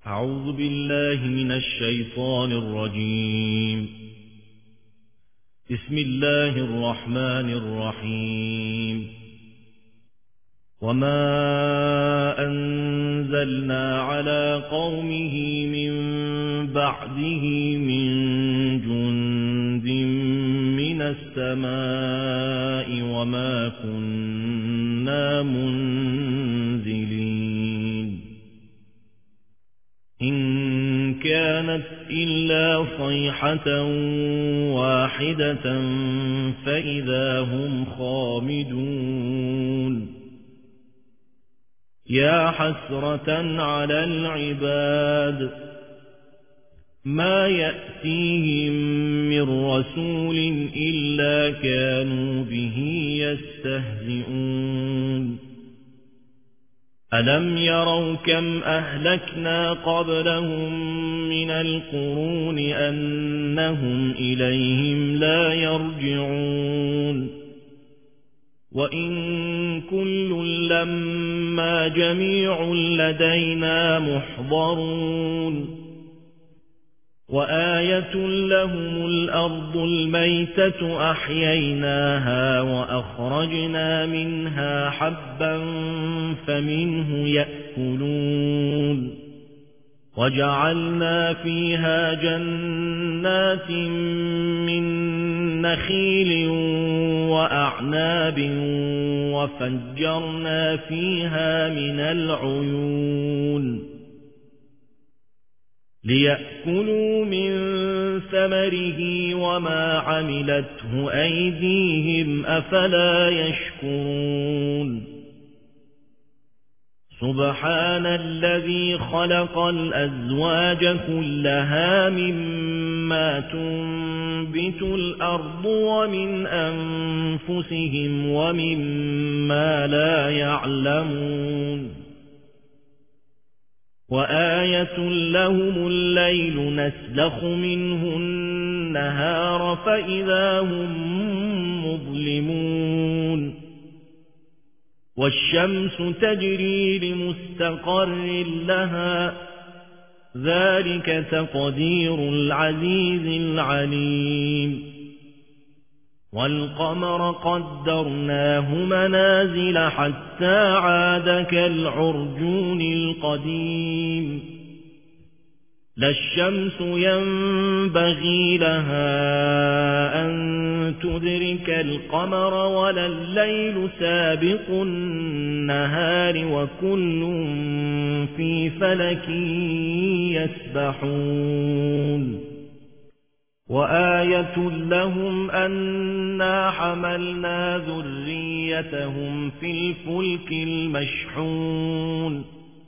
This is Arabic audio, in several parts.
أعوذ بالله من الشيطان الرجيم. بسم الله الرحمن الرحيم. وما أنزلنا على قومه من بعده من جند من السماء وما كنا منزلين إن كانت إلا صيحة واحدة فإذا هم خامدون. يا حسرة على العباد ما يأتيهم من رسول إلا كانوا به يستهزئون. ألم يروا كم أهلكنا قبلهم من القرون أنهم إليهم لا يرجعون. وإن كل لما جميع لدينا محضرون. وآية لهم الأرض الميتة أحييناها وأخرجنا منها حبا فمنه يأكلون. وجعلنا فيها جنات من نخيل وأعناب وفجرنا فيها من العيون ليأكلوا من ثمره وما عملته أيديهم أفلا يشكرون. سبحان الذي خلق الأزواج كلها مما تنبت الأرض ومن أنفسهم ومما لا يعلمون. وآية لهم الليل نسلخ منه النهار فإذا هم مظلمون. والشمس تجري لمستقر لها ذلك تقدير العزيز العليم. والقمر قدرناه منازل حتى عاد كالعرجون القديم. لا الشمس ينبغي لها أن تدرك القمر ولا الليل سابق النهار وكل في فلك يسبحون. وآية لهم أنا حملنا ذريتهم في الفلك المشحون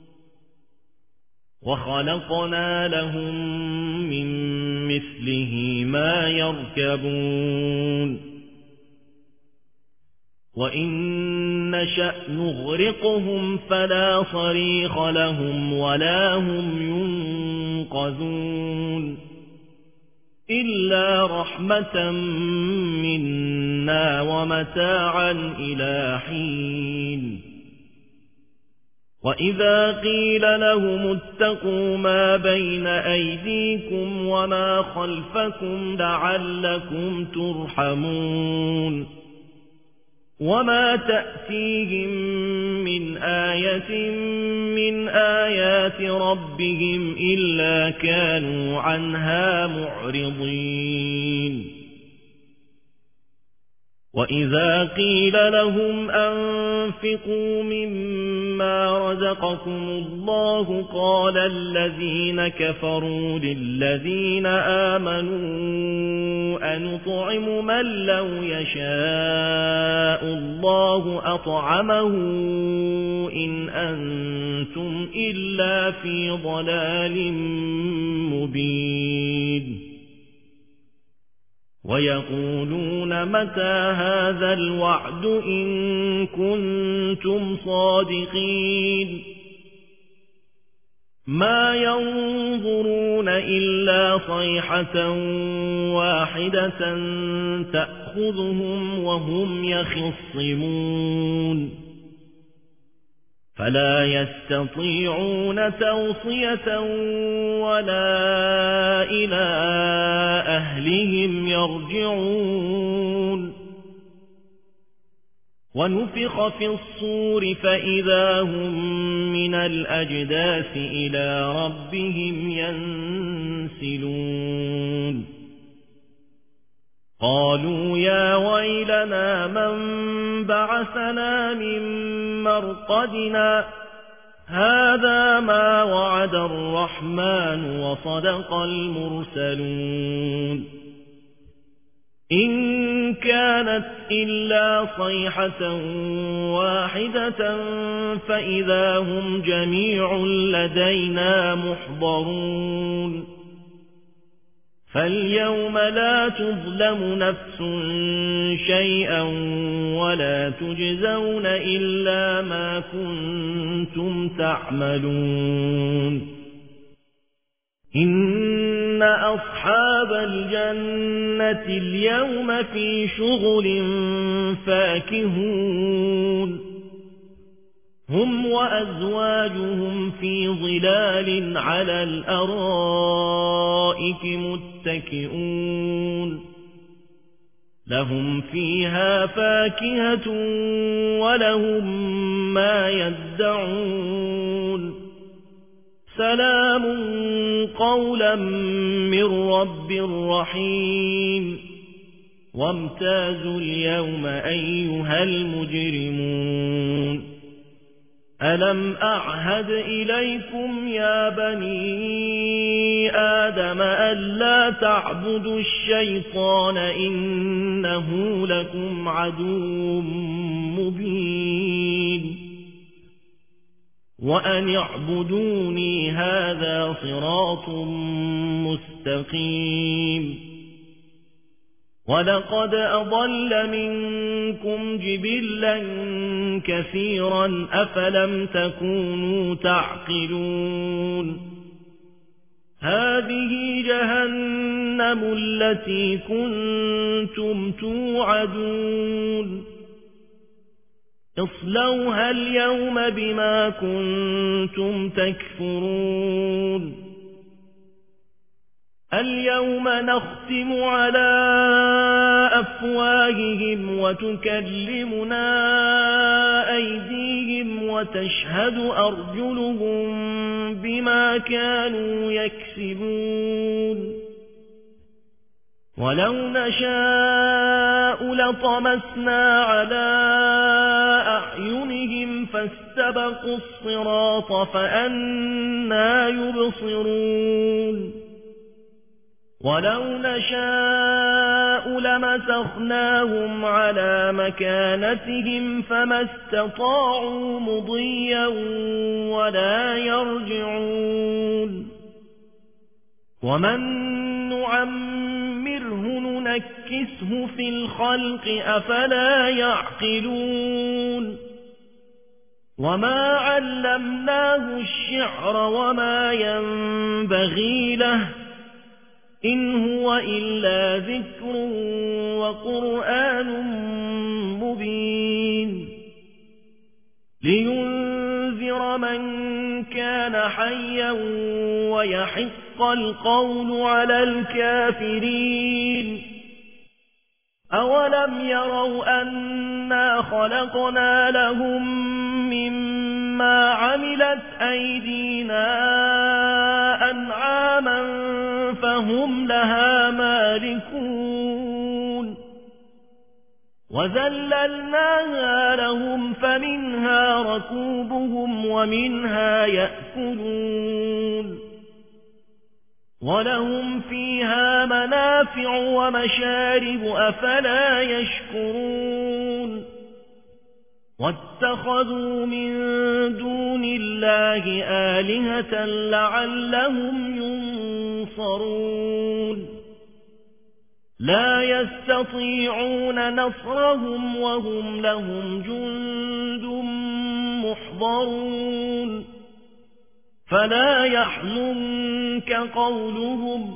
وخلقنا لهم من مثله ما يركبون. وإن نشأ نغرقهم فلا صريخ لهم ولا هم ينقذون إلا رحمة منا ومتاعا إلى حين. وإذا قيل لهم اتقوا ما بين أيديكم وما خلفكم لعلكم ترحمون. وما تأتيهم من آية من آيات ربهم إلا كانوا عنها معرضين. وإذا قيل لهم أنفقوا مما رزقكم الله قال الذين كفروا للذين آمنوا أنطعم من لو يشاء الله أطعمه إن أنتم إلا في ضلال مبين. ويقولون متى هذا الوعد إن كنتم صادقين. ما ينظرون إلا صيحة واحدة تأخذهم وهم يخصمون. فلا يستطيعون توصية ولا إلى أهلهم يرجعون ونفخ في الصور فإذا هم من الأجداث إلى ربهم ينسلون قالوا يا ويلنا من بعثنا من مرقدنا هذا ما وعد الرحمن وصدق المرسلون إن كانت إلا صيحة واحدة فإذا هم جميع لدينا محضرون فاليوم لا تظلم نفس شيئا ولا تجزون إلا ما كنتم تعملون إن أصحاب الجنة اليوم في شغل فاكهون هم وأزواجهم في ظلال على الأرائك متكئون لهم فيها فاكهة ولهم ما يدعون سلام قولا من رب رحيم وامتازوا اليوم أيها المجرمون ألم أعهد إليكم يا بني آدم ألا تعبدوا الشيطان إنه لكم عدو مبين وأن اعبدوني هذا صراط مستقيم ولقد أضل منكم جبلا كثيرا أفلم تكونوا تعقلون هذه جهنم التي كنتم توعدون اصلوها اليوم بما كنتم تكفرون اليوم نختم على أفواههم وتكلمنا أيديهم وتشهد أرجلهم بما كانوا يكسبون ولو نشاء لطمسنا على أعينهم فاستبقوا الصراط فأنى يبصرون ولو نشاء لمسخناهم على مكانتهم فما استطاعوا مضيا ولا يرجعون ومن نعمره ننكسه في الخلق أفلا يعقلون وما علمناه الشعر وما ينبغي له إن هو إلا ذكر وقرآن مبين لينذر من كان حيا ويحق القول على الكافرين أولم يروا أنا خلقنا لهم مما عملت أيدينا أنعاما فهم لها مالكون وذللناها لهم فمنها ركوبهم ومنها يأكلون ولهم فيها منافع ومشارب أفلا يشكرون واتخذوا من دون الله آلهة لعلهم ينصرون لا يستطيعون نصرهم وهم لهم جند محضرون فلا يحزنك قولهم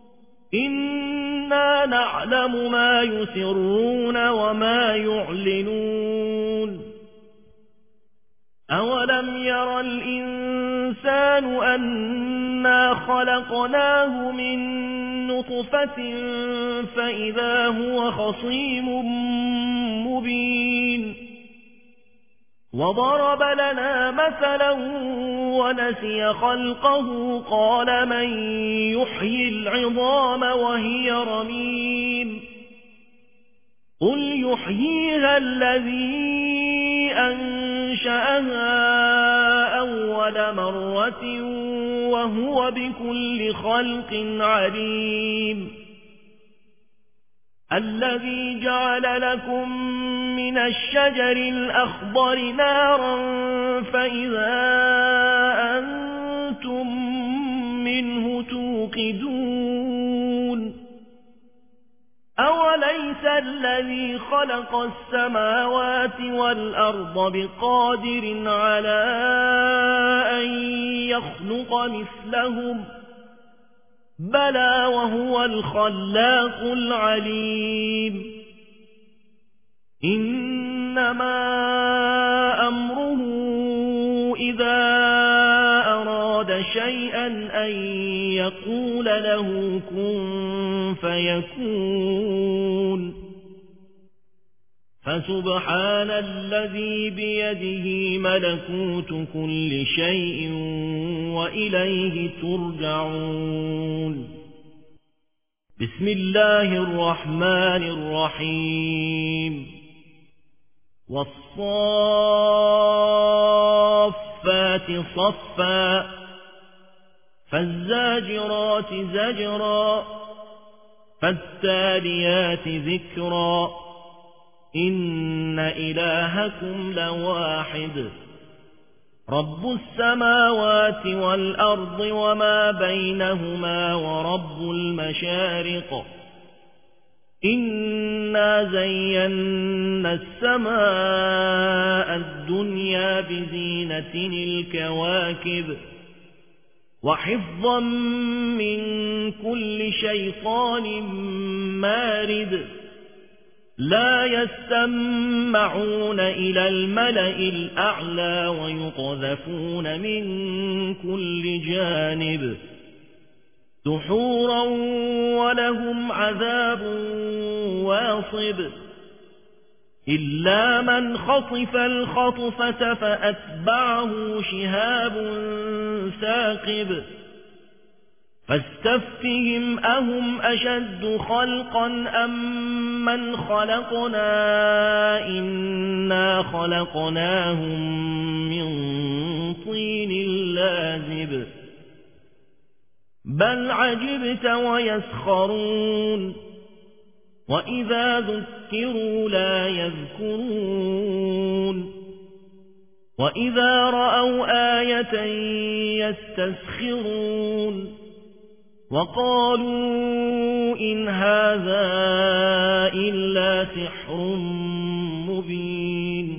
إنا نعلم ما يسرون وما يعلنون أولم ير الإنسان أنا خلقناه من نطفة فإذا هو خصيم مبين وضرب لنا مثلا ونسي خلقه قال من يحيي العظام وهي رميم قل يحييها الذي أنشأها أول مرة وهو بكل خلق عليم الذي جعل لكم من الشجر الأخضر نارا فإذا أنتم منه توقدون أوليس الذي خلق السماوات والأرض بقادر على أن يخلق مثلهم بلى وهو الخلاق العليم إنما أمره إذا أراد شيئا أن يقول له كن فيكون فسبحان الذي بيده ملكوت كل شيء وإليه ترجعون بسم الله الرحمن الرحيم والصافات صفا فالزاجرات زجرا فالتاليات ذكرا إن إلهكم لواحد رب السماوات والأرض وما بينهما ورب المشارق إنا زينا السماء الدنيا بزينة الكواكب وحفظا من كل شيطان مارد لا يستمعون إلى الملأ الأعلى ويقذفون من كل جانب دحورا ولهم عذاب واصب إلا من خطف الخطفة فأتبعه شهاب ثاقب فاستفتهم أهم أشد خلقا أم من خلقنا إنا خلقناهم من طين لازب بل عجبت ويسخرون وإذا ذكروا لا يذكرون وإذا رأوا آية يستسخرون وقالوا إن هذا إلا سحر مبين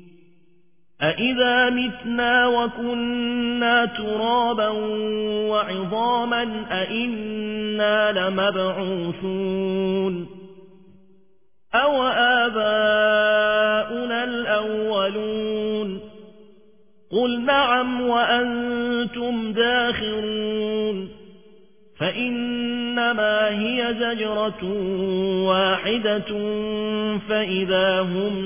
أإذا متنا وكنا ترابا وعظاما أإنا لمبعوثون أو آباؤنا الأولون قل نعم وأنتم داخرون فإنما هي زجرة واحدة فإذا هم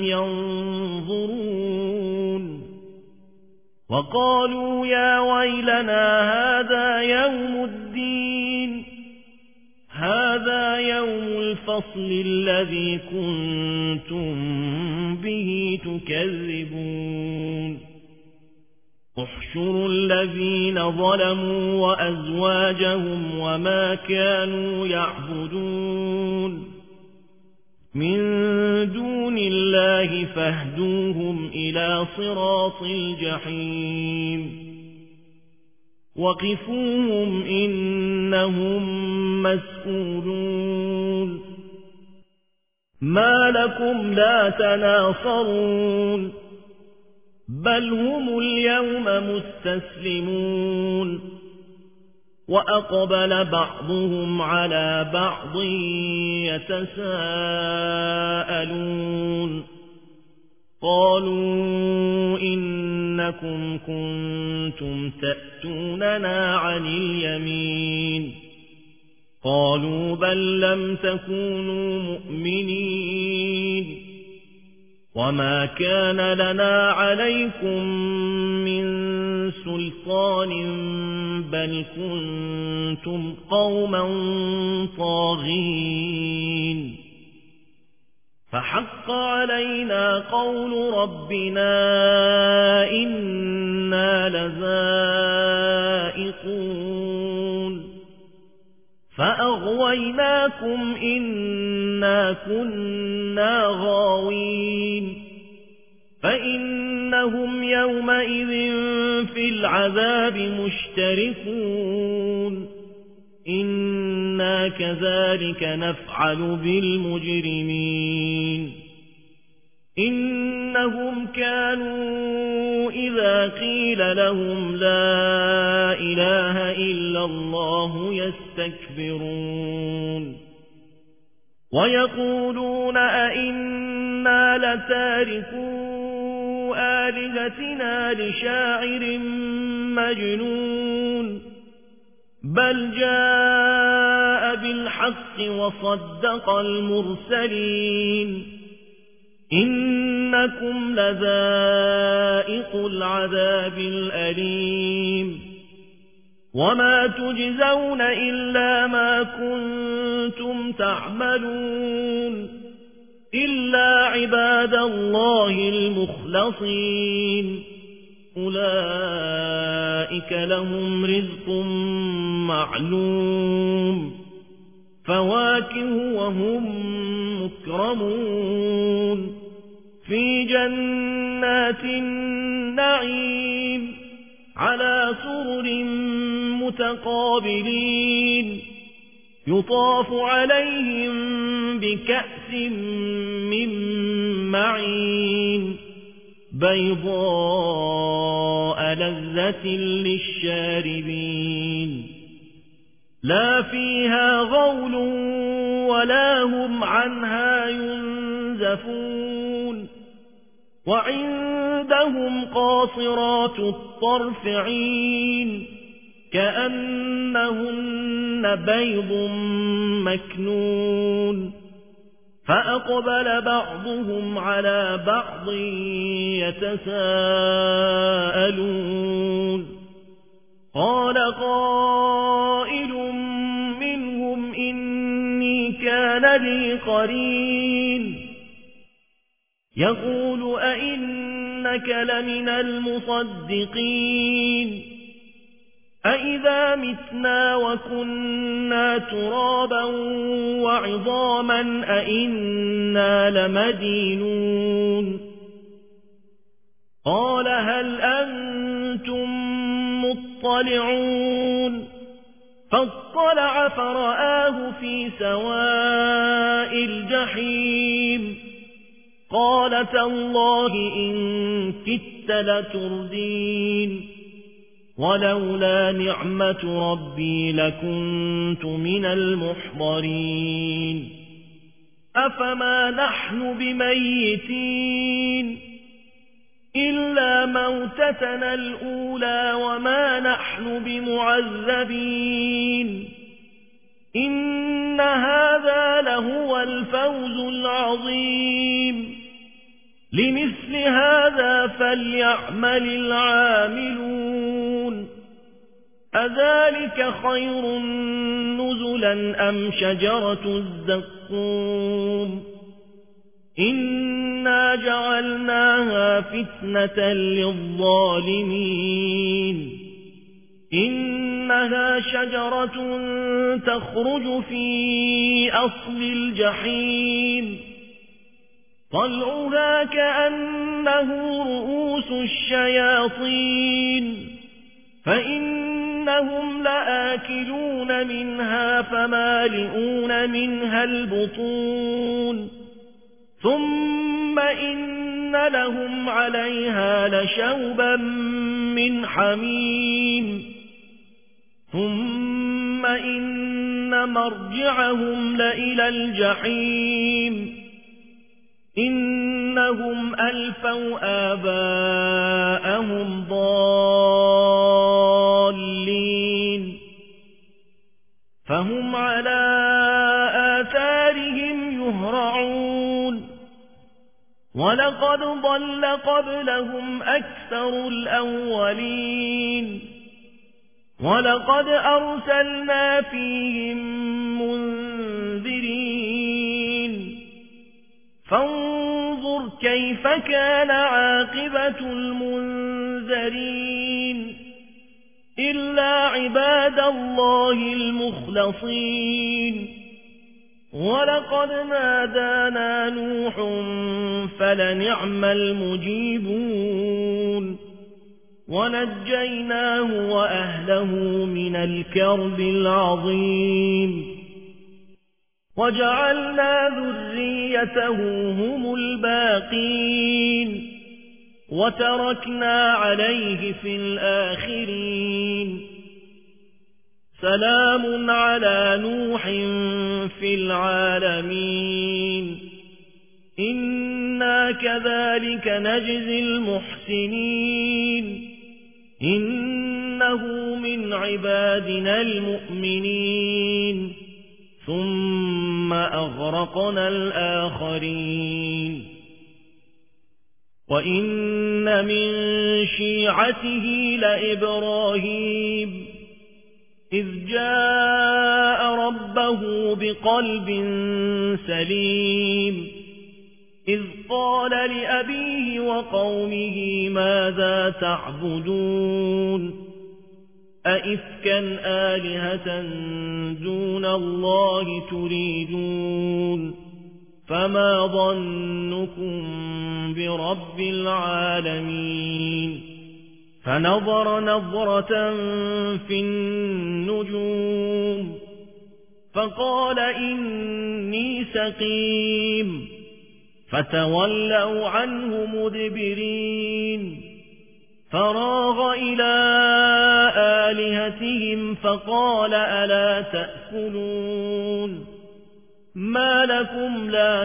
ينظرون وقالوا يا ويلنا هذا يوم الدين هذا يوم الفصل الذي كنتم به تكذبون احشروا الذين ظلموا وأزواجهم وما كانوا يعبدون من دون الله فاهدوهم إلى صراط الجحيم وقفوهم إنهم مسؤولون ما لكم لا تناصرون بل هم اليوم مستسلمون وأقبل بعضهم على بعض يتساءلون قالوا إنكم كنتم تأتوننا عن اليمين قالوا بل لم تكونوا مؤمنين وما كان لنا عليكم من سلطان بل كنتم قوما طاغين فحق علينا قول ربنا إنا لذائقون فأغويناكم إنا كنا غاوين فإنهم يومئذ في العذاب مشتركون إنا كذلك نفعل بالمجرمين إنهم كانوا إذا قيل لهم لا إله إلا الله يستكبرون ويقولون أئنا لتاركو آلهتنا لشاعر مجنون بل جاء بالحق وصدق المرسلين إنكم لذائق العذاب الأليم وما تجزون إلا ما كنتم تعملون إلا عباد الله المخلصين أولئك لهم رزق معلوم فواكه وهم مكرمون في جنات النعيم على سرر متقابلين يطاف عليهم بكأس من معين بيضاء لذة للشاربين لا فيها غول ولا هم عنها ينزفون وعندهم قاصرات الطرف عين كأنهن بيض مكنون فأقبل بعضهم على بعض يتساءلون قال قائل منهم إني كان لي قرين يقول أئنك لمن المصدقين أئذا متنا وكنا ترابا وعظاما أئنا لمدينون قال هل أنتم مطلعون فاطلع فرآه في سواء الجحيم قال تالله إن كدت لتردين ولولا نعمة ربي لكنت من المحضرين أفما نحن بميتين إلا موتتنا الأولى وما نحن بمعذبين إن هذا لهو الفوز العظيم لمثل هذا فليعمل العاملون أذلك خير نزلا أم شجرة الزقوم إنا جعلناها فتنة للظالمين إنها شجرة تخرج في أصل الجحيم طلعها كأنه رؤوس الشياطين فإنهم لآكلون منها فمالئون منها البطون ثم إن لهم عليها لشوبا من حميم ثم إن مرجعهم لإلى الجحيم إنهم ألفوا آباءهم ضالين فهم على آثارهم يهرعون ولقد ضل قبلهم أكثر الأولين ولقد أرسلنا فيهم منذرين فانظر كيف كان عاقبة المنذرين إلا عباد الله المخلصين ولقد نادانا نوح فلنعم المجيبون ونجيناه وأهله من الكرب العظيم وجعلنا ذريته هم الباقين وتركنا عليه في الآخرين سلام على نوح في العالمين إنا كذلك نجزي المحسنين إنه من عبادنا المؤمنين ثم أغرقنا الآخرين وإن من شيعته لإبراهيم إذ جاء ربه بقلب سليم إذ قال لأبيه وقومه ماذا تعبدون أئفكا آلهة دون الله تريدون فما ظنكم برب العالمين فنظر نظرة في النجوم فقال إني سقيم فتولوا عنه مدبرين فراغ إلى آلهتهم فقال ألا تأكلون ما لكم لا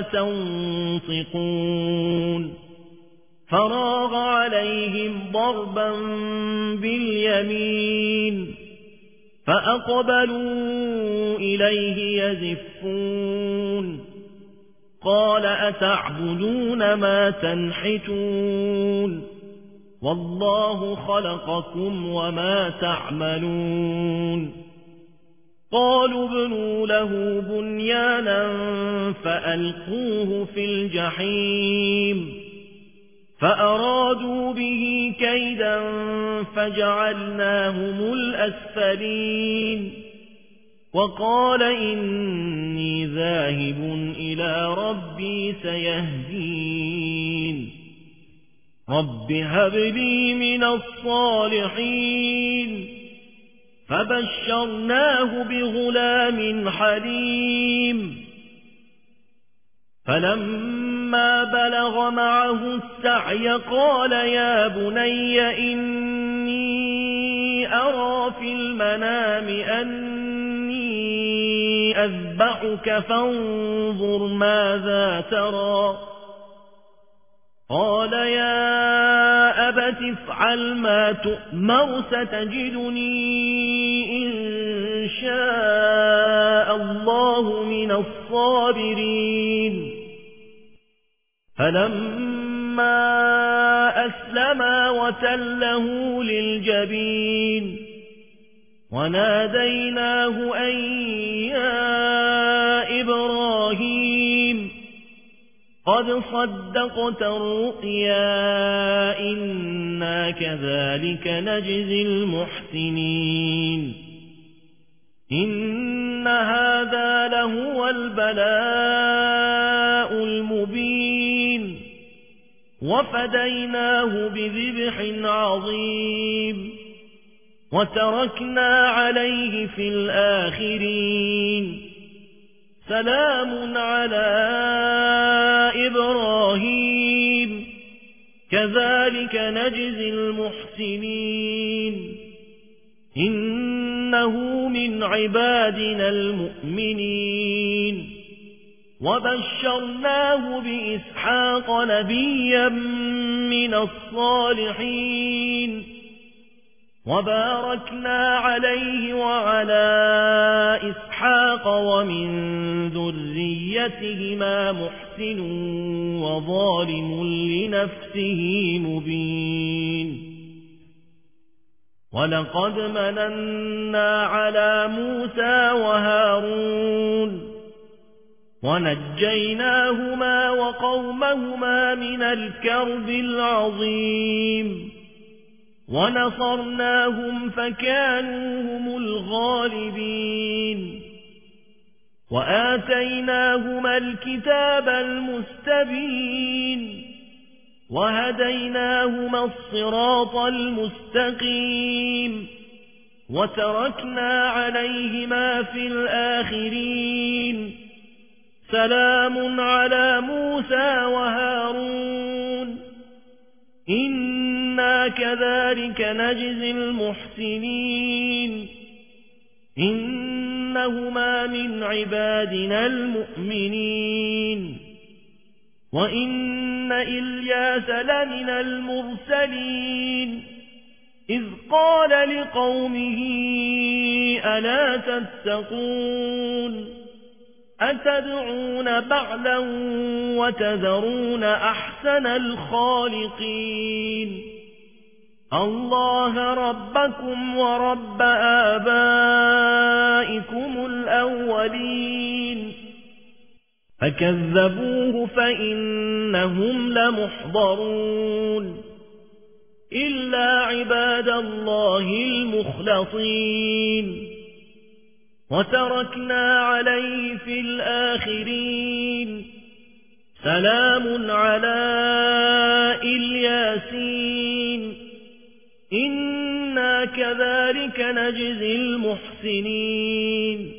تنطقون فراغ عليهم ضربا باليمين فأقبلوا إليه يزفون قال أتعبدون ما تنحتون والله خلقكم وما تعملون قالوا ابنوا له بنيانا فألقوه في الجحيم فأرادوا به كيدا فجعلناهم الأسفلين وقال إني ذاهب إلى ربي سيهدين رب هب لي من الصالحين فبشرناه بغلام حليم فلما بلغ معه السعي قال يا بني إني أرى في المنام أني أذبحك فانظر ماذا ترى قال يا أبت افعل ما تؤمر ستجدني إن شاء الله من الصابرين فلما أسلما وتله للجبين وناديناه أن يا إبراهيم قد صدقت الرؤيا إنا كذلك نجزي المحسنين إن هذا لهو البلاء المبين وفديناه بذبح عظيم وتركنا عليه في الآخرين سلام على إبراهيم كذلك نجزي المحسنين إنه من عبادنا المؤمنين وبشرناه بإسحاق نبيا من الصالحين وباركنا عليه وعلى إسحاق ومن ذريتهما محسن وظالم لنفسه مبين ولقد مننا على موسى وهارون ونجيناهما وقومهما من الكرب العظيم ونصرناهم فكانوا هم الغالبين وآتيناهما الكتاب المستبين وهديناهما الصراط المستقيم وتركنا عليهما في الآخرين سلام على موسى وهارون إنا كذلك نجزي المحسنين إنهما من عبادنا المؤمنين وإن إلياس لمن المرسلين إذ قال لقومه ألا تتقون أتدعون بعلا وتذرون أحسن الخالقين الله ربكم ورب آبائكم الأولين فكذبوه فإنهم لمحضرون إلا عباد الله المخلصين وتركنا عليه في الآخرين سلام على الياسين إنا كذلك نجزي المحسنين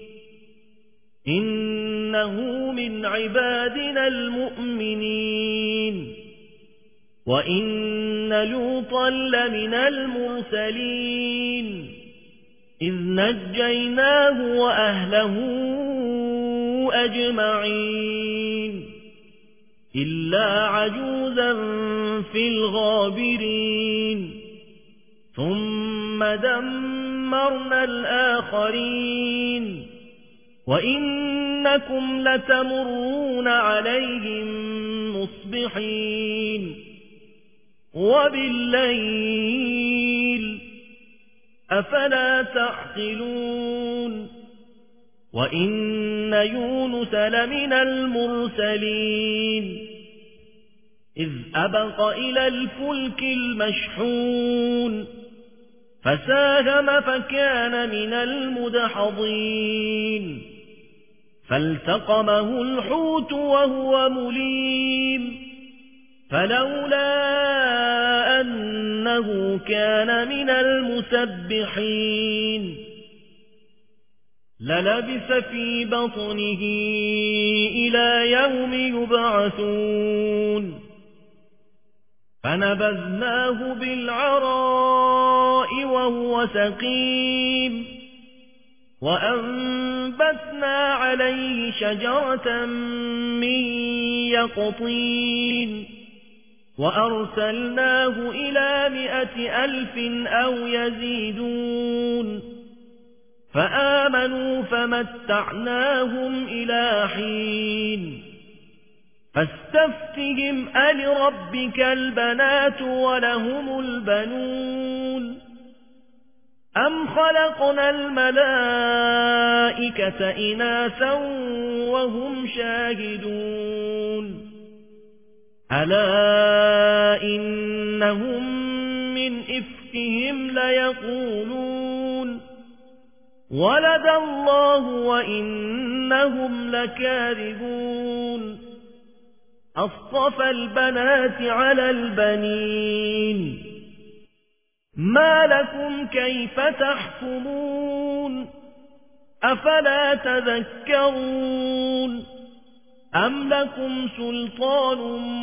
إنه من عبادنا المؤمنين وإن لوطا لمن المرسلين إذ نجيناه وأهله أجمعين إلا عجوزا في الغابرين ثم دمرنا الآخرين وإنكم لتمرون عليهم مصبحين وبالليل أفلا تعقلون وإن يونس لمن المرسلين إذ أبق إلى الفلك المشحون فساهم فكان من المدحضين فالتقمه الحوت وهو مليم فلولا أنه كان من المسبحين للبث في بطنه إلى يوم يبعثون فنبذناه بالعراء وهو سقيم وأنبتنا عليه شجرة من يقطين وأرسلناه إلى 100,000 أو يزيدون فآمنوا فمتعناهم إلى حين فاستفتهم ألربك البنات ولهم البنون أم خلقنا الملائكة إناثا وهم شاهدون ألا إنهم من إفكهم ليقولون ولد الله وإنهم لكاذبون أصطفى البنات على البنين ما لكم كيف تحكمون أفلا تذكرون أم لكم سلطان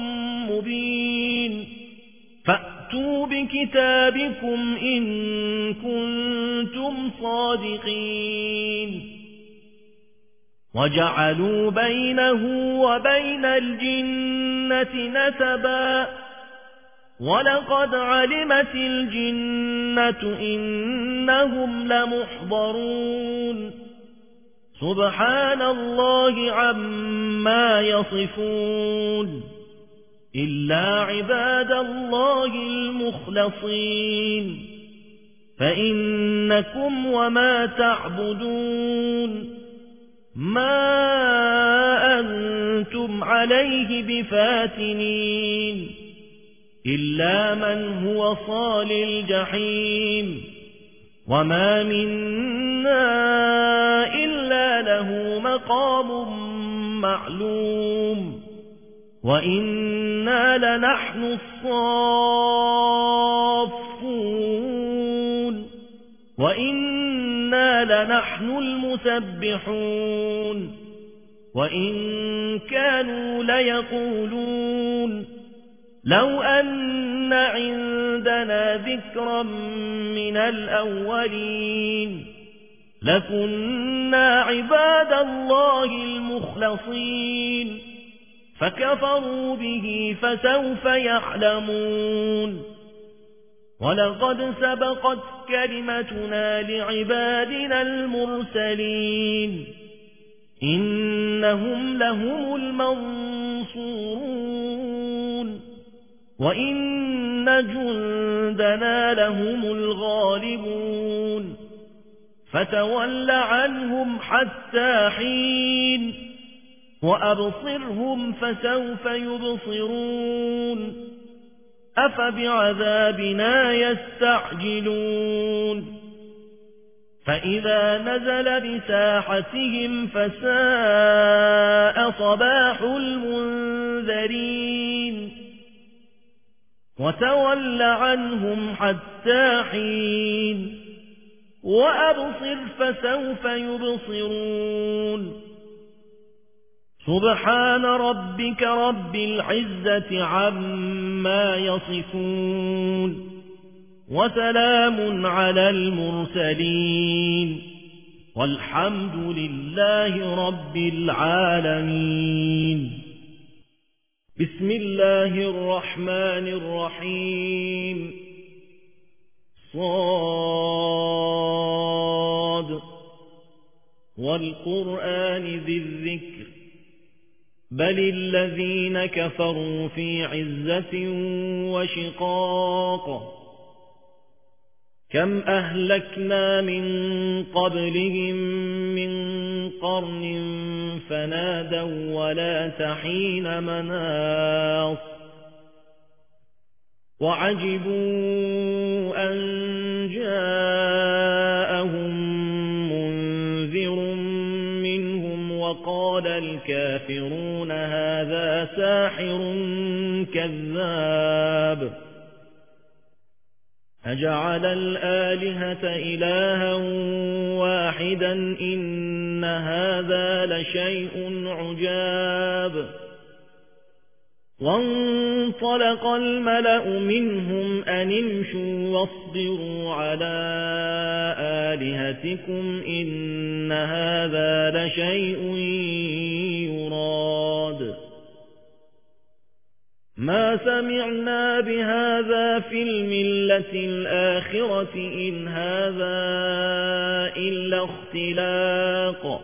مبين فأتوا بكتابكم إن كنتم صادقين وجعلوا بينه وبين الجنة نسبا ولقد علمت الجنة إنهم لمحضرون سبحان الله عما يصفون إلا عباد الله المخلصين فإنكم وما تعبدون ما أنتم عليه بفاتنين إلا من هو صال الجحيم وما منا إلا له مقام معلوم وإنا لنحن الصافون وإنا لنحن المسبحون وإن كانوا ليقولون لو أن عندنا ذكرا من الأولين لكنا عباد الله المخلصين فكفروا به فسوف يعلمون ولقد سبقت كلمتنا لعبادنا المرسلين إنهم لهم المنصورون وإن جندنا لهم الغالبون فتول عنهم حتى حين وأبصرهم فسوف يبصرون أفبعذابنا يستعجلون فإذا نزل بساحتهم فساء صباح المنذرين وتول عنهم حتى حين وأبصر فسوف يبصرون سبحان ربك رب العزة عما يصفون وسلام على المرسلين والحمد لله رب العالمين بسم الله الرحمن الرحيم صاد والقرآن ذي الذكر بل الذين كفروا في عزة وشقاق كم أهلكنا من قبلهم من قرن فنادوا ولا تحين مناص وعجبوا أن جاءهم منذر منهم وقال الكافرون هذا ساحر كذاب أجعل الآلهة إلها واحدا إن هذا لشيء عجاب وانطلق الملأ منهم أن امشوا واصبروا على آلهتكم إن هذا لشيء يراد ما سمعنا بهذا في الملة الآخرة إن هذا إلا اختلاق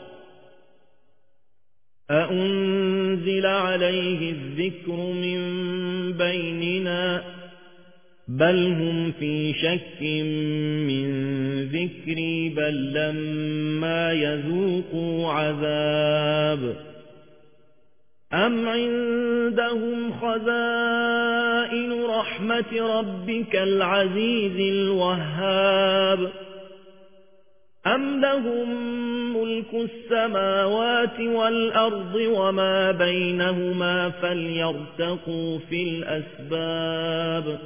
أأنزل عليه الذكر من بيننا بل هم في شك من ذكري بل لما يذوقوا عذاب أم عندهم خزائن رحمة ربك العزيز الوهاب أم لهم ملك السماوات والأرض وما بينهما فليرتقوا في الأسباب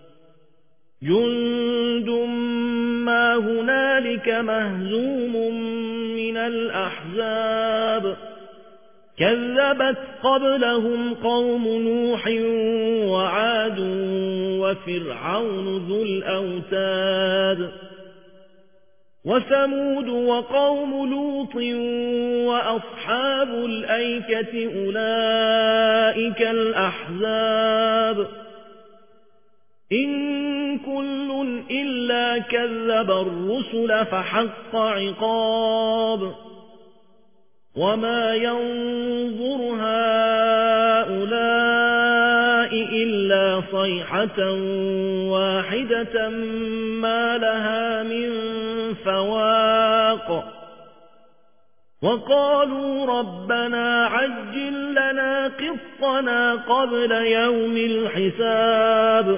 جند ما هنالك مهزوم من الأحزاب كذبت قبلهم قوم نوح وعاد وفرعون ذو الأوتاد وثمود وقوم لوط وأصحاب الأيكة أولئك الأحزاب إن كل إلا كذب الرسل فحق عقاب وما ينظر هؤلاء إلا صيحة واحدة ما لها من فواق وقالوا ربنا عجل لنا قطنا قبل يوم الحساب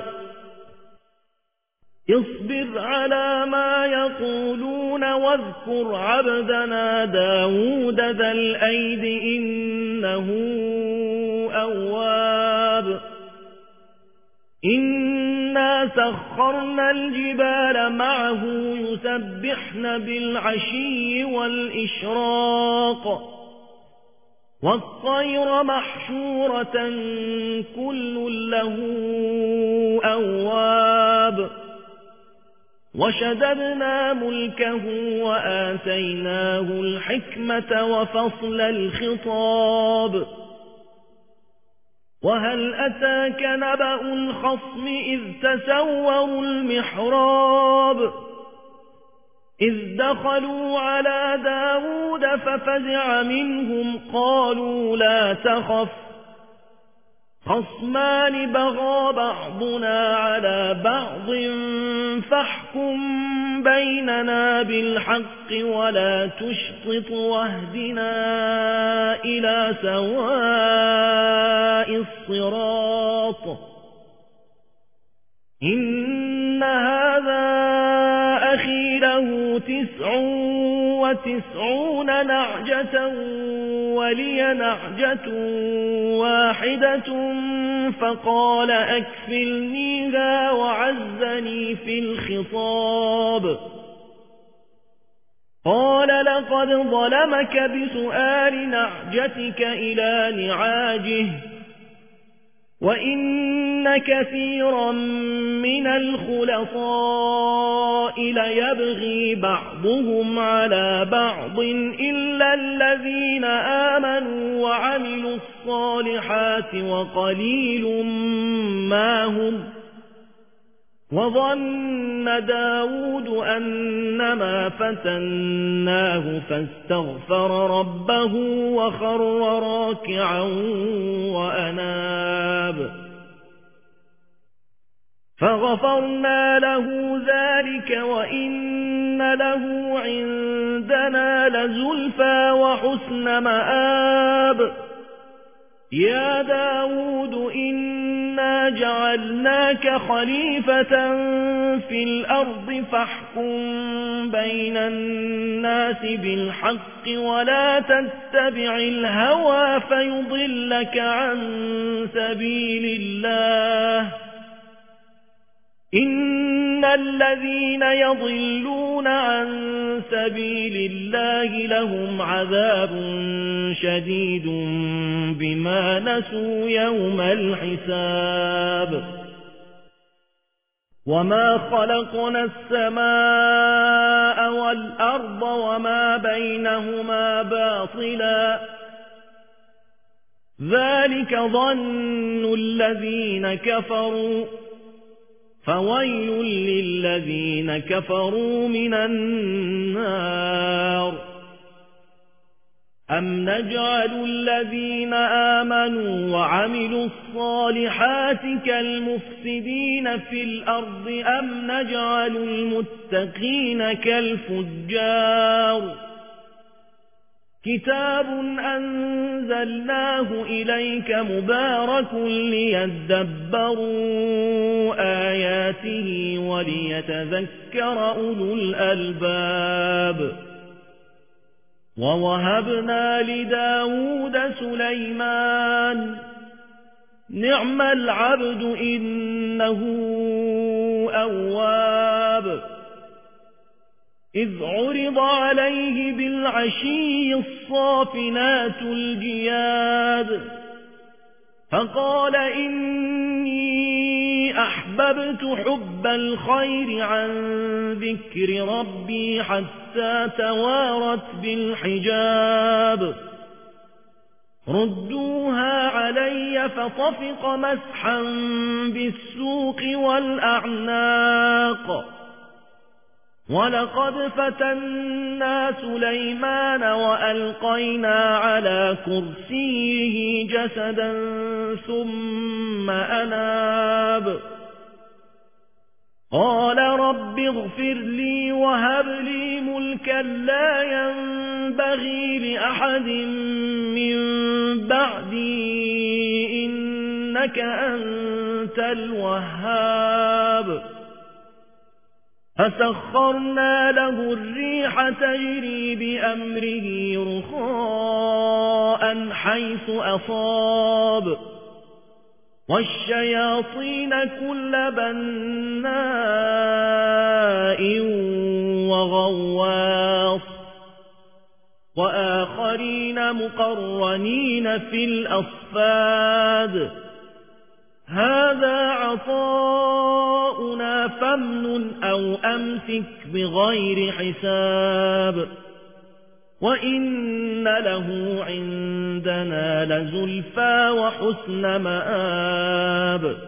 اصبر على ما يقولون واذكر عبدنا داود ذا الأيد إنه أواب إنا سخرنا الجبال معه يسبحن بالعشي والإشراق والطير محشورة كل له أواب وشددنا ملكه وآتيناه الحكمة وفصل الخطاب وهل أتاك نبأ الخصم إذ تسوروا المحراب إذ دخلوا على داود ففزع منهم قالوا لا تخف خصمان بغى بعضنا على بعض فاحكم بيننا بالحق ولا تشطط واهدنا إلى سواء الصراط إن هذا أخي له 99 نعجة ولي نعجة واحدة فقال أكفلنيها وعزني في الخطاب قال لقد ظلمك بسؤال نعجتك إلى نعاجه وإن كثيرا من الخلطاء ليبغي بعضهم على بعض إلا الذين آمنوا وعملوا الصالحات وقليل ما هم وظن داود أنما فتناه فاستغفر ربه وخر راكعا وأناب فغفرنا له ذلك وإن له عندنا لزلفى وحسن مآب يا داود إنا جعلناك خليفة في الأرض فاحكم بين الناس بالحق ولا تتبع الهوى فيضلك عن سبيل الله إن الذين يضلون عن سبيل الله لهم عذاب شديد بما نسوا يوم الحساب وما خلقنا السماء والأرض وما بينهما باطلا ذلك ظن الذين كفروا فويل للذين كفروا من النار أم نجعل الذين آمنوا وعملوا الصالحات كالمفسدين في الأرض أم نجعل المتقين كالفجار كتاب أنزلناه إليك مبارك ليدبروا آياته وليتذكر أولو الألباب ووهبنا لداود سليمان نعم العبد إنه أواب إذ عرض عليه بالعشي الصافنات الجياد فقال إني أحببت حب الخير عن ذكر ربي حتى توارت بالحجاب ردوها علي فطفق مسحا بالسوق والأعناق ولقد فتنا سليمان وألقينا على كرسيه جسدا ثم أناب قال رب اغفر لي وهب لي ملكا لا ينبغي لأحد من بعدي إنك أنت الوهاب فسخرنا له الريح تجري بأمره رخاء حيث أصاب والشياطين كل بناء وغواص وآخرين مقرنين في الأصفاد هذا عطاؤنا فامنن أو أمسك بغير حساب وإن له عندنا لزلفى وحسن مآب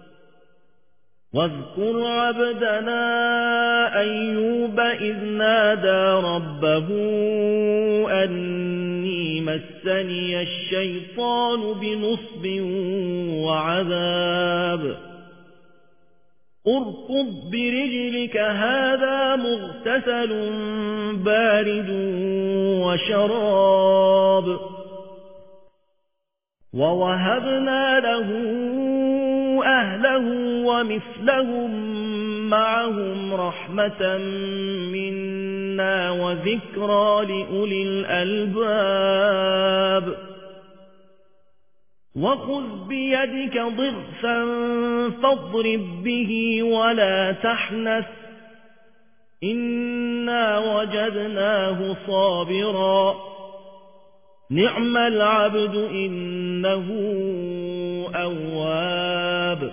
واذكر عبدنا أيوب إذ نادى ربه أني مسني الشيطان بنصب وعذاب اركض برجلك هذا مغتسل بارد وشراب ووهبنا له أهله ومثلهم معهم رحمة منا وذكرى لأولي الألباب وخذ بيدك ضغثا فاضرب به ولا تحنث إنا وجدناه صابرا نعم العبد إنه أواب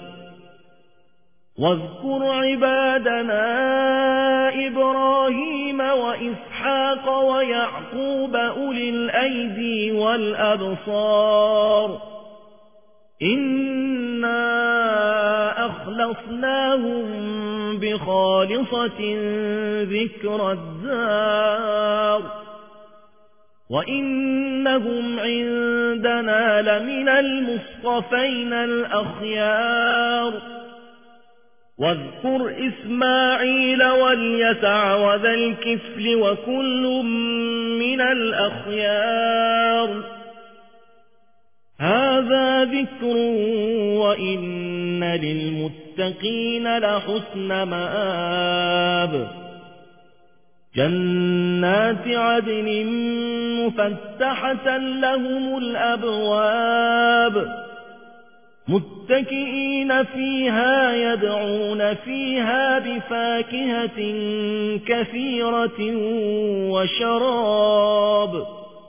واذكر عبادنا إبراهيم وإسحاق ويعقوب أولي الأيدي والأبصار إنا أخلصناهم بخالصة ذكر الدار وإنهم عندنا لمن المصطفين الأخيار واذكر إسماعيل واليسع وذا الكفل وكل من الأخيار هذا ذكر وإن للمتقين لحسن مآب جنات عدن مفتحة لهم الأبواب متكئين فيها يدعون فيها بفاكهة كثيرة وشراب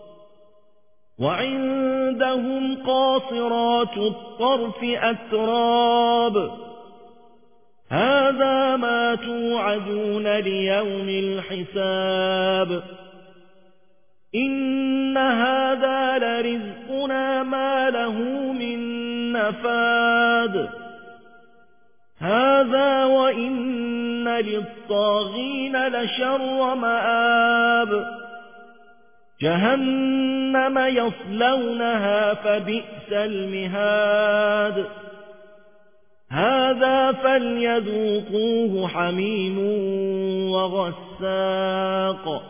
وعندهم قاصرات الطرف أتراب هذا ما توعدون ليوم الحساب إن هذا لرزقنا ما له من نفاد هذا وإن للطاغين لشر مآب جهنم يصلونها فبئس المهاد هذا فليذوقوه حميم وغساق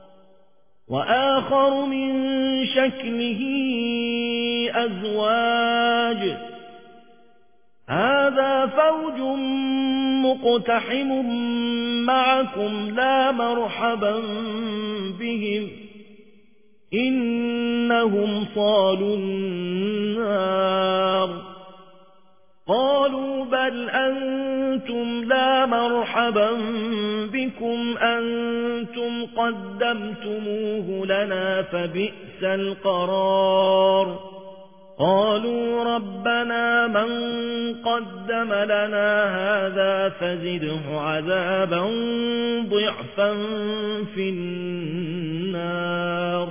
وآخر من شكله أزواج هذا فوج مقتحم معكم لا مرحبا بهم إنهم صالوا النار قالوا بل أنتم لا مرحبا بكم أنتم قدمتموه لنا فبئس القرار قالوا ربنا من قدم لنا هذا فزده عذابا ضعفا في النار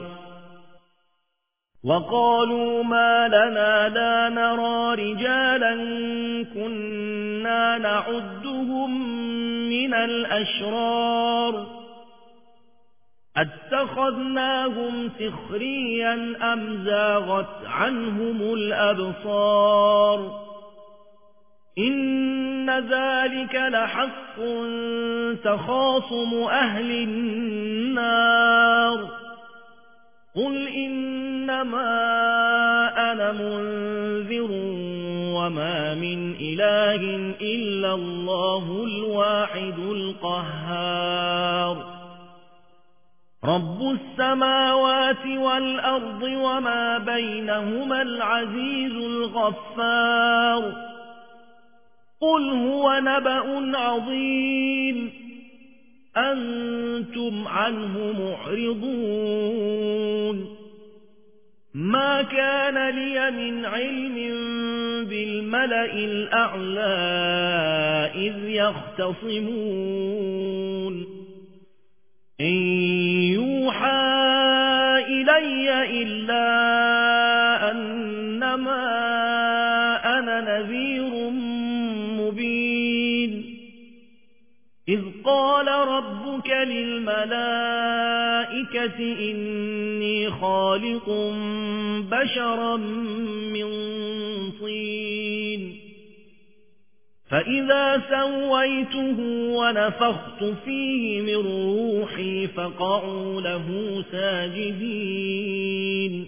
وقالوا ما لنا لا نرى رجالا كنا نعدهم من الأشرار اتخذناهم سخريا أم زاغت عنهم الأبصار إن ذلك لحق تخاصم أهل النار قل إنما أنا منذر وما من إله إلا الله الواحد القهار رب السماوات والأرض وما بينهما العزيز الغفار قل هو نبأ عظيم أنتم عنه معرضون ما كان لي من علم بالملأ الأعلى إذ يختصمون إن يوحى إلي إلا أنما أنا نذير مبين إذ قال ربك للملائكة إني خالق بشرا من طين فإذا سويته ونفخت فيه من روحي فقعوا له ساجدين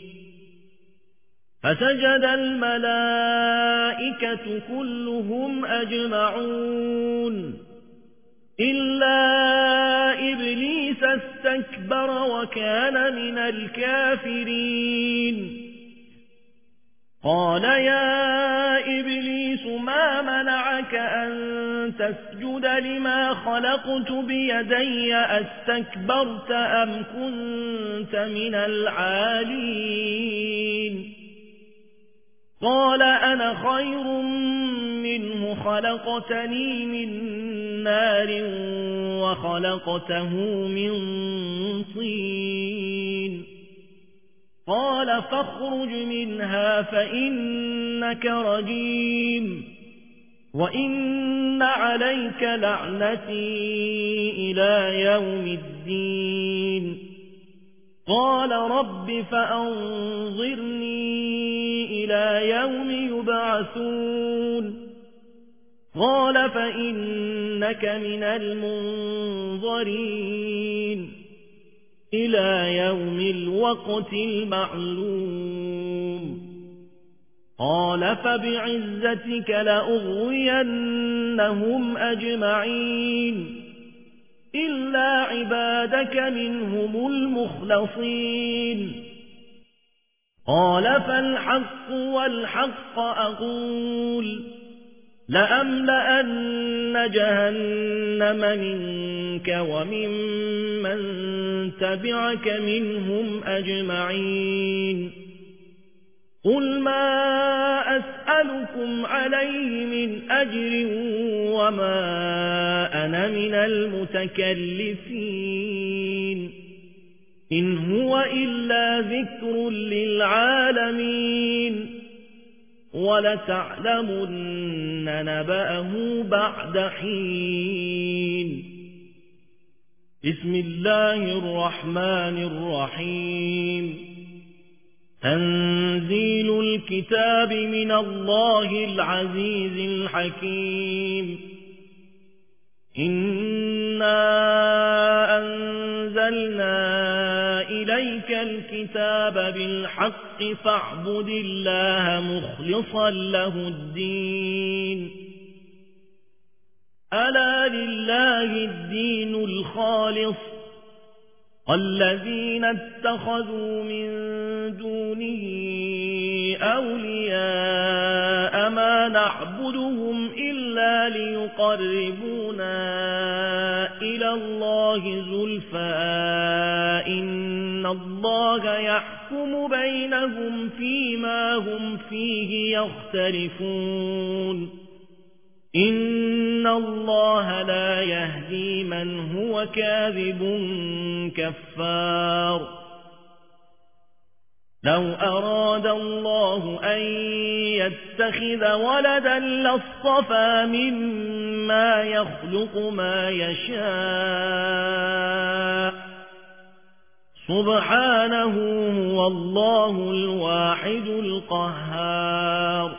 فسجد الملائكة كلهم أجمعون إلا إبليس استكبر وكان من الكافرين قال يا إبليس ما منعك أن تسجد لما خلقت بيدي أستكبرت أم كنت من العالين قال أنا خير منه خلقتني من نار وخلقته من طين قال فاخرج منها فإنك رجيم وإن عليك لعنتي إلى يوم الدين قال رب فأنظرني إلى يوم يبعثون قال فإنك من المنظرين إلى يوم الوقت المعلوم قال فبعزتك لأغوينهم أجمعين إلا عبادك منهم المخلصين قال فالحق والحق أقول لأملأن جهنم منك وممن تبعك منهم أجمعين قل ما أسألكم عليه من أجر وما أنا من المتكلفين إن هو إلا ذكر للعالمين ولتعلمن نبأه بعد حين بسم الله الرحمن الرحيم تنزيل الكتاب من الله العزيز الحكيم إنا أنزلنا إليك الكتاب بالحق فاعبد الله مخلصا له الدين ألا لله الدين الخالص الذين اتخذوا من دونه أولياء ما نعبدهم إلا ليقربونا إلى الله زلفى إن الله يحكم بينهم فيما هم فيه يختلفون إن الله لا يهدي من هو كاذب كفار لو أراد الله أن يتخذ ولدا لاصطفى مما يخلق ما يشاء سبحانه هو الله الواحد القهار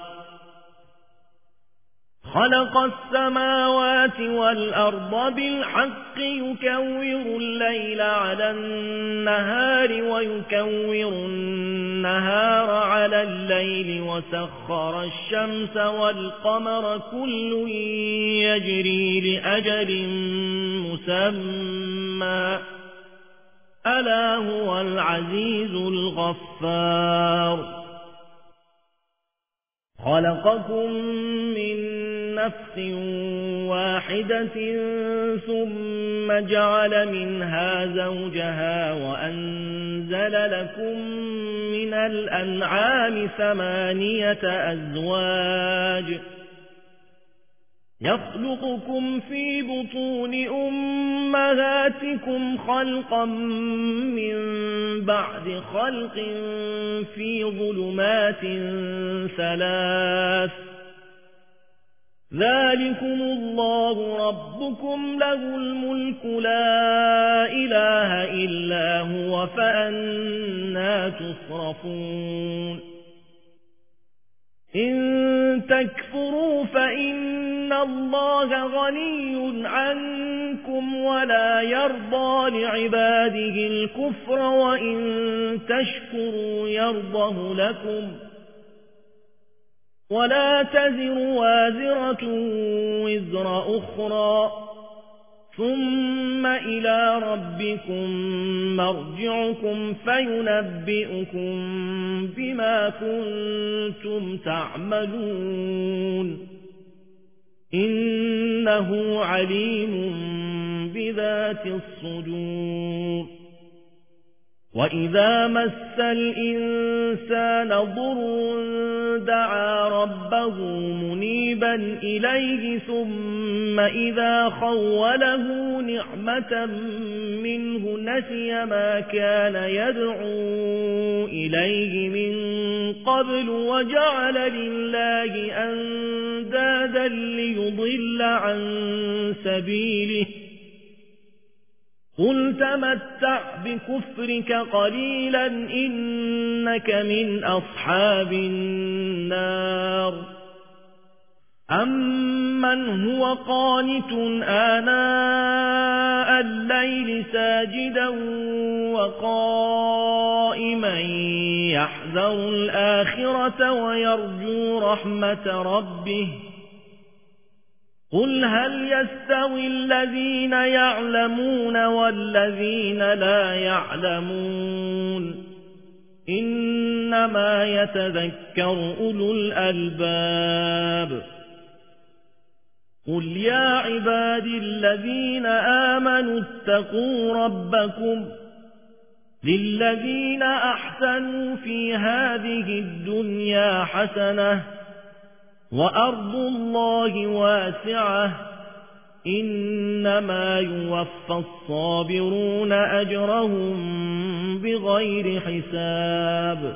خلق السماوات والأرض بالحق يكور الليل على النهار ويكور النهار على الليل وسخر الشمس والقمر كل يجري لأجل مسمى ألا هو العزيز الغفار خلقكم من نفس واحدة ثم جعل منها زوجها وأنزل لكم من الأنعام 8 أزواج يخلقكم في بطون أمهاتكم خلقا من بعد خلق في ظلمات 3 ذلكم الله ربكم له الملك لا إله إلا هو فأنى تصرفون إن تكفروا فإن الله غني عنكم ولا يرضى لعباده الكفر وإن تشكروا يرضه لكم ولا تزر وازرة وزر أخرى ثم إلى ربكم مرجعكم فينبئكم بما كنتم تعملون إنه عليم بذات الصدور وإذا مس الإنسان ضر دعا ربه منيبا إليه ثم إذا خوله نعمة منه نسي ما كان يدعو إليه من قبل وجعل لله أندادا ليضل عن سبيله قل تمتع بكفرك قليلا إنك من أصحاب النار أمن هو قانت آناء الليل ساجدا وقائما يحذر الآخرة ويرجو رحمة ربه قل هل يستوي الذين يعلمون والذين لا يعلمون إنما يتذكر أولو الألباب قل يا عبادي الذين آمنوا اتقوا ربكم للذين أحسنوا في هذه الدنيا حسنة وأرض الله واسعة إنما يوفى الصابرون أجرهم بغير حساب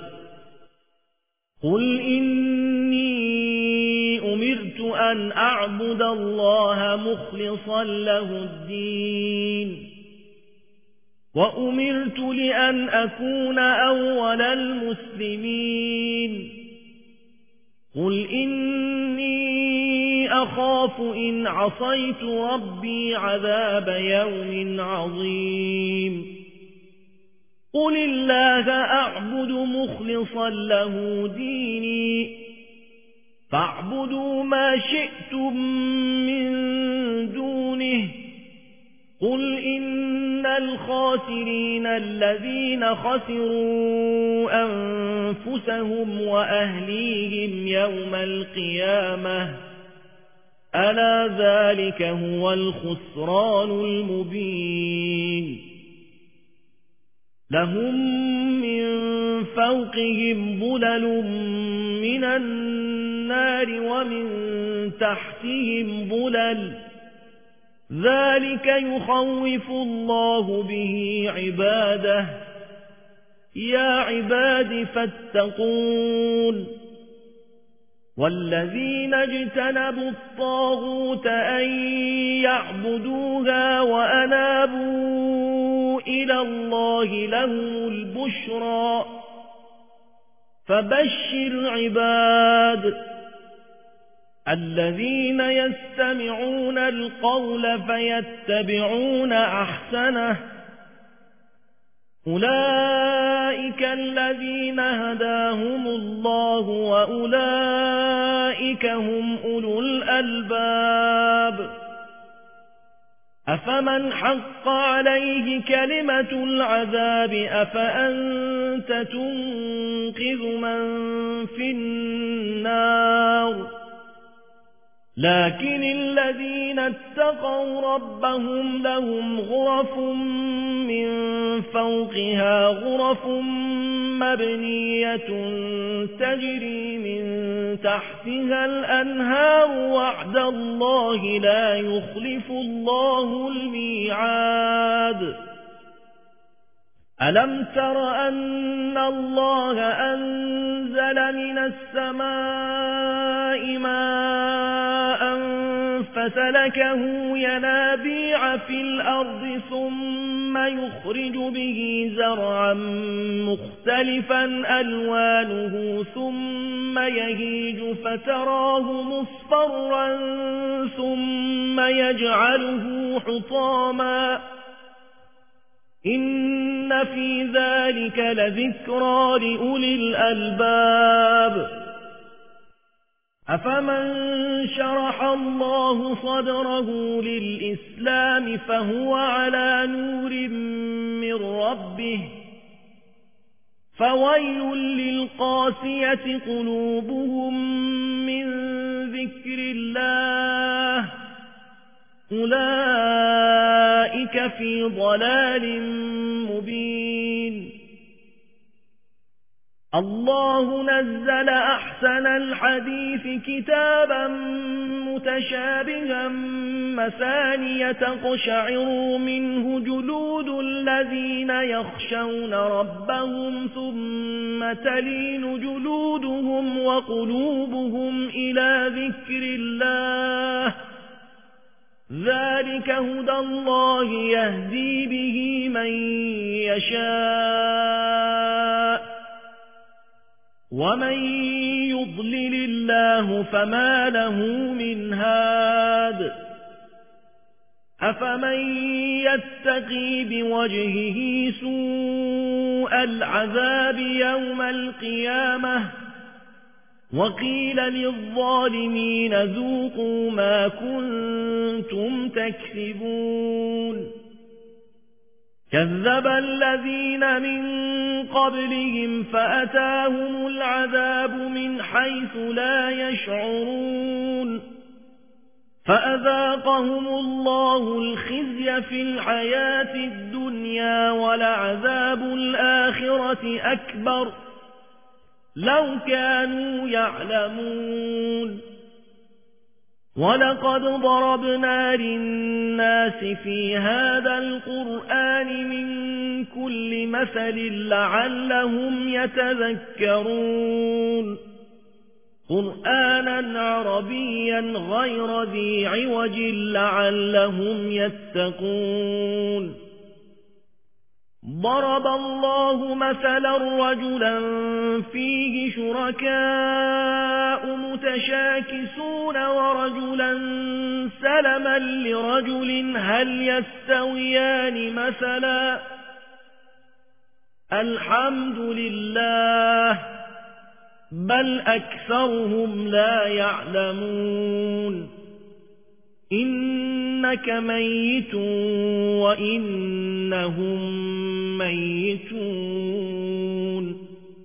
قل إني أمرت أن أعبد الله مخلصا له الدين وأمرت لأن أكون أول المسلمين قل إني أخاف إن عصيت ربي عذاب يوم عظيم قل الله أعبد مخلصا له ديني فاعبدوا ما شئتم من دونه قل إن الخاسرين الذين خسروا أنفسهم وأهليهم يوم القيامة ألا ذلك هو الخسران المبين لهم من فوقهم ظلل من النار ومن تحتهم ظلل ذلك يخوف الله به عباده يا عباد فاتقون والذين اجتنبوا الطاغوت أن يعبدوها وأنابوا إلى الله لهم البشرى فبشر عباد الذين يستمعون القول فيتبعون أحسنه أولئك الذين هداهم الله وأولئك هم أولو الألباب أفمن حق عليه كلمة العذاب أفأنت تنقذ من في النار لكن الذين اتقوا ربهم لهم غرف من فوقها غرف مبنية تجري من تحتها الأنهار وعد الله لا يخلف الله الميعاد ألم تر أن الله أنزل من السماء ماء فسلكه ينابيع في الأرض ثم يخرج به زرعا مختلفا ألوانه ثم يهيج فتراه مصفرا ثم يجعله حطاما إن في ذلك لذكرى لأولي الألباب أفمن شرح الله صدره للإسلام فهو على نور من ربه فويل للقاسية قلوبهم من ذكر الله أولئك في ضلال مبين الله نزل أحسن الحديث كتابا متشابها مثانية تقشعر منه جلود الذين يخشون ربهم ثم تلين جلودهم وقلوبهم إلى ذكر الله ذلك هدى الله يهدي به من يشاء ومن يضلل الله فما له من هاد أفمن يتقي بوجهه سوء العذاب يوم القيامة وقيل للظالمين ذوقوا ما كنتم تكسبون كذب الذين من قبلهم فأتاهم العذاب من حيث لا يشعرون فأذاقهم الله الخزي في الحياة الدنيا ولعذاب الآخرة أكبر لو كانوا يعلمون ولقد ضربنا للناس في هذا القرآن من كل مثل لعلهم يتذكرون قرآنا عربيا غير ذي عوج لعلهم يتقون ضرب الله مثلا رجلا فيه شركاء متشاكسون ورجلا سلما لرجل هل يستويان مثلا الحمد لله بل أكثرهم لا يعلمون إنك ميت وإنهم ميتون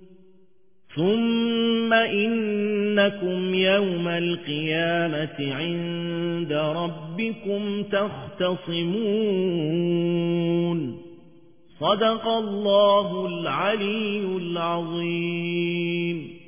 ثم إنكم يوم القيامة عند ربكم تختصمون صدق الله العلي العظيم.